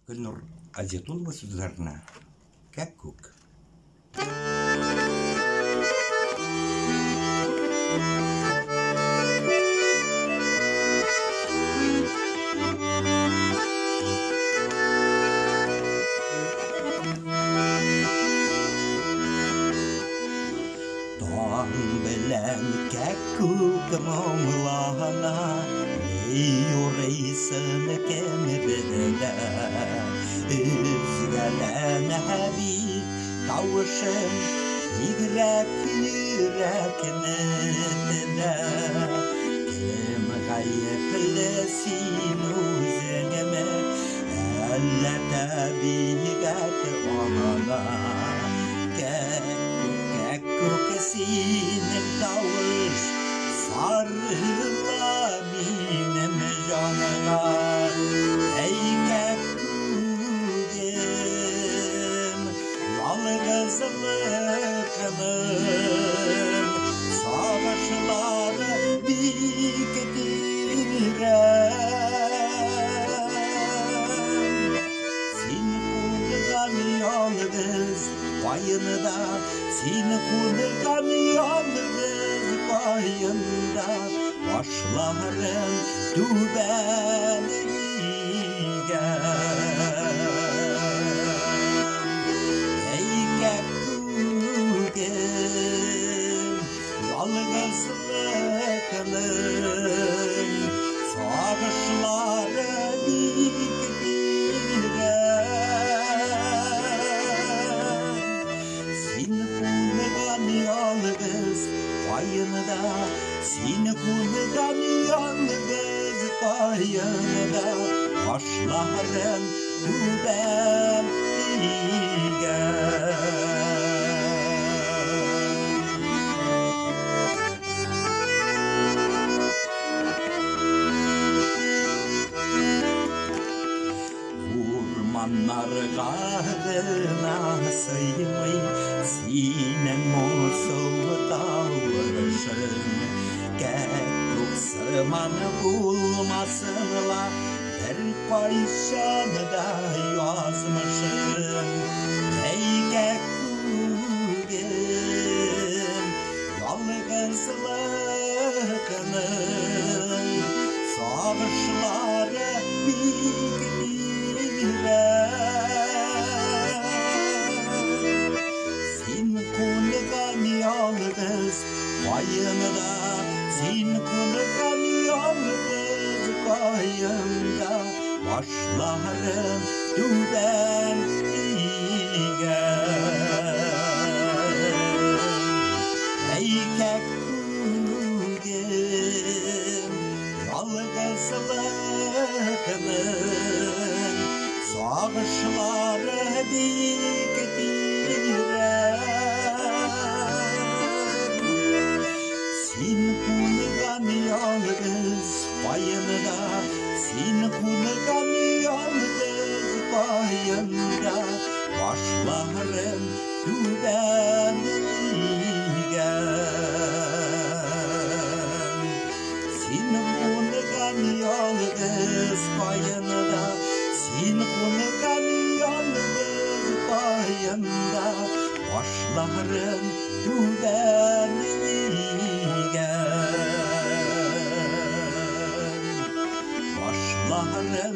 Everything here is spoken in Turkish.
Gülnur Azizullah sözlerine Kekkuk. Doğan bilen kekkuk mağlana Yüreğsin kemibinde Üzgelen habib tavşın Yürek yürekninde Kim gayiplesin uzengime Elle tabigat olana Kekkuk sinem tavuş Sarıla benim canıma Ey kekkugim Yalgızlıkının Savaşları diktirem Seni kurgan yalgız Payında Seni kurgan yalgız Payında Başların dübeligen Ey kekkugim Yalgızlıkının Savaşları diktirem Seni kurgan yalgız Payında Seni kurgan yalgız payında Başların dübeligen Urmanlar gağına sığmay Sinem olsun tavrışın Kekkuk sırmanı bulmasınla Bir payşanı da yazmışım Ey kekkugim Yalgızlıkının Savaşları diktirem Sen kurgan yalgız Payında Sen kurgan yalgız Payında Başların dübeligen Ey kekkugim Yalgızlıkının Savaşları diktirem Sen kurgan yalgız Payında Sen kurgan yalgız Payında Başların dübeligen Sen kurgan yalgız Payında Sen kurgan yalgız Payında Başların dübeligen Başların